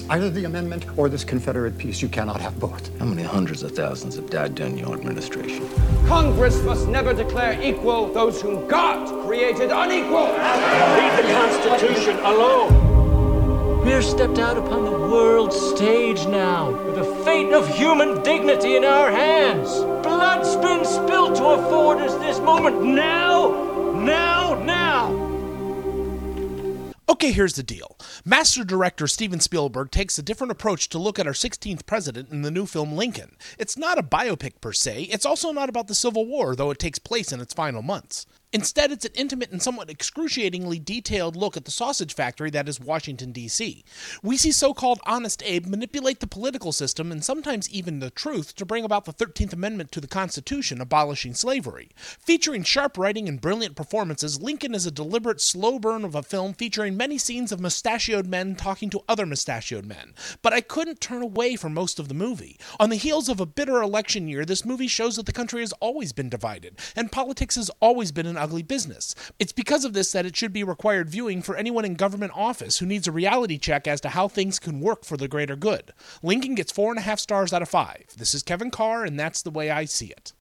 Either the amendment or this Confederate peace. You cannot have both. How many hundreds of thousands have died during your administration? Congress must never declare equal those whom God created unequal. Leave the Constitution alone. We are stepped out upon the world stage now, with the fate of human dignity in our hands. Blood's been spilled to afford us this moment now. Okay, here's the deal. Master director Steven Spielberg takes a different approach to look at our 16th president in the new film Lincoln. It's not a biopic per se, it's also not about the Civil War, though it takes place in its final months. Instead, it's an intimate and somewhat excruciatingly detailed look at the sausage factory that is Washington, D.C. We see so-called Honest Abe manipulate the political system and sometimes even the truth to bring about the 13th Amendment to the Constitution abolishing slavery. Featuring sharp writing and brilliant performances, Lincoln is a deliberate slow burn of a film featuring many scenes of mustachioed men talking to other mustachioed men. But I couldn't turn away for most of the movie. On the heels of a bitter election year, this movie shows that the country has always been divided, and politics has always been an ugly business. It's because of this that it should be required viewing for anyone in government office who needs a reality check as to how things can work for the greater good. Lincoln gets 4.5 stars out of 5. This is Kevin Carr, and that's the way I see it.